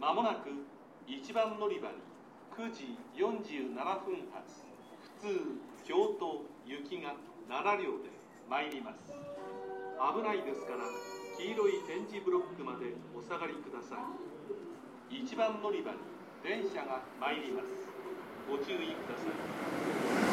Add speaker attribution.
Speaker 1: まもなく1番乗り場に9時47分発普通京都行きが7両で参ります。危ないですから黄色い点字ブロックまでお下がりください。1番乗り場に電車が参ります。ご注意ください。